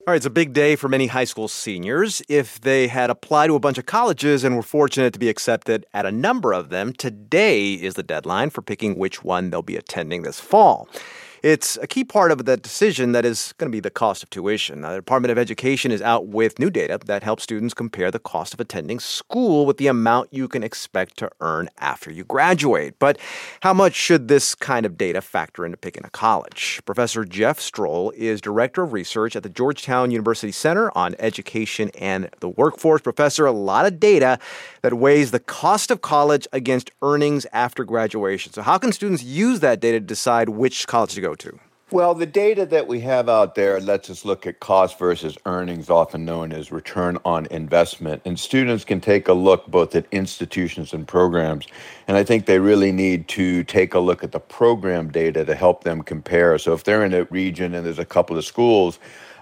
All right, it's a big day for many high school seniors. If they had applied to a bunch of colleges and were fortunate to be accepted at a number of them, today is the deadline for picking which one they'll be attending this fall. It's a key part of that decision that is going to be the cost of tuition. Now, the Department of Education is out with new data that helps students compare the cost of attending school with the amount you can expect to earn after you graduate. But how much should this kind of data factor into picking a college? Professor Jeff Stroll is Director of Research at the Georgetown University Center on Education and the Workforce. Professor, a lot of data that weighs the cost of college against earnings after graduation. So how can students use that data to decide which college to go to? Well, the data that we have out there lets us look at cost versus earnings, often known as return on investment. And students can take a look both at institutions and programs. And I think they really need to take a look at the program data to help them compare. So if they're in a region and there's a couple of schools,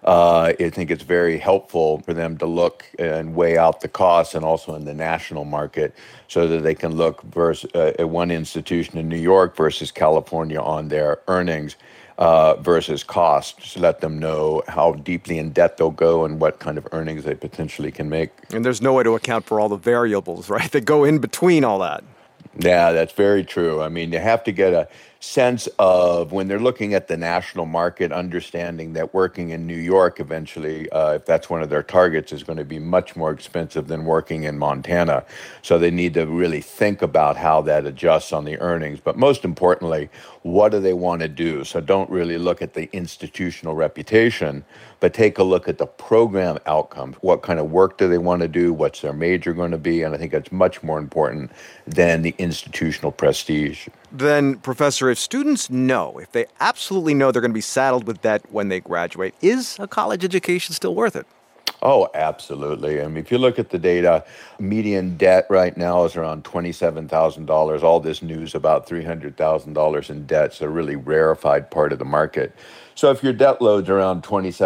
I think it's very helpful for them to look and weigh out the costs and also in the national market so that they can look at one institution in New York versus California on their earnings versus cost, to let them know how deeply in debt they'll go and what kind of earnings they potentially can make. And there's no way to account for all the variables, right, that go in between all that. Yeah, that's very true. I mean, you have to get a sense of, when they're looking at the national market, understanding that working in New York eventually, if that's one of their targets, is going to be much more expensive than working in Montana. So they need to really think about how that adjusts on the earnings. But most importantly, what do they want to do? So don't really look at the institutional reputation, but take a look at the program outcomes. What kind of work do they want to do? What's their major going to be? And I think that's much more important than the institutional prestige. Then, Professor, if students know, if they absolutely know they're going to be saddled with debt when they graduate, is a college education still worth it? Oh, absolutely. I mean, if you look at the data, median debt right now is around $27,000. All this news about $300,000 in debt is a really rarefied part of the market. So if your debt load's around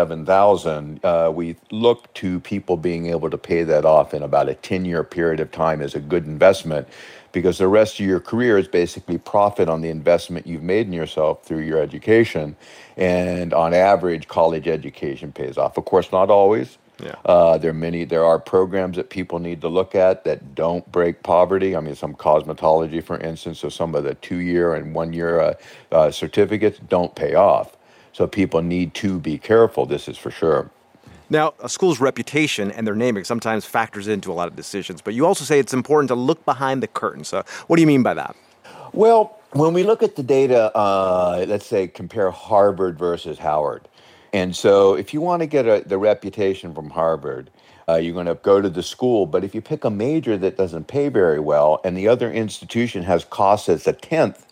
$27,000, we look to people being able to pay that off in about a 10-year period of time as a good investment, because the rest of your career is basically profit on the investment you've made in yourself through your education. And on average, college education pays off. Of course, not always. Yeah. There are programs that people need to look at that don't break poverty. I mean, some cosmetology, for instance, so some of the 2-year and 1-year certificates don't pay off. So people need to be careful. This is for sure. Now, a school's reputation and their naming sometimes factors into a lot of decisions, but you also say it's important to look behind the curtain. So what do you mean by that? Well, when we look at the data, let's say compare Harvard versus Howard. And so if you want to get the reputation from Harvard, you're going to go to the school. But if you pick a major that doesn't pay very well and the other institution has costs that's a tenth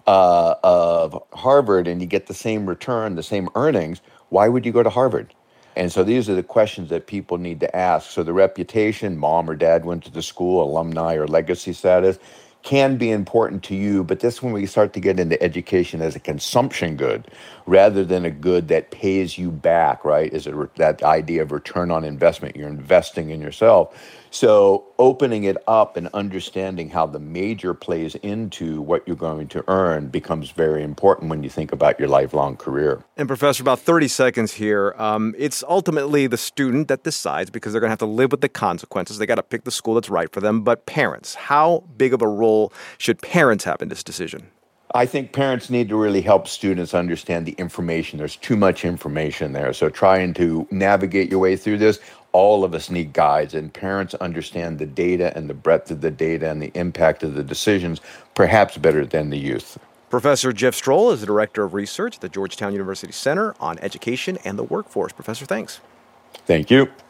of Harvard and you get the same return, the same earnings, why would you go to Harvard? And so these are the questions that people need to ask. So the reputation, mom or dad went to the school, alumni or legacy status, can be important to you, but this is when we start to get into education as a consumption good rather than a good that pays you back, right? Is it that idea of return on investment? You're investing in yourself. So opening it up and understanding how the major plays into what you're going to earn becomes very important when you think about your lifelong career. And Professor, about 30 seconds here. It's ultimately the student that decides, because they're going to have to live with the consequences. They got to pick the school that's right for them. But parents, how big of a role should parents have in this decision? I think parents need to really help students understand the information. There's too much information there. So trying to navigate your way through this, all of us need guides, and parents understand the data and the breadth of the data and the impact of the decisions perhaps better than the youth. Professor Jeff Stroll is the Director of Research at the Georgetown University Center on Education and the Workforce. Professor, thanks. Thank you.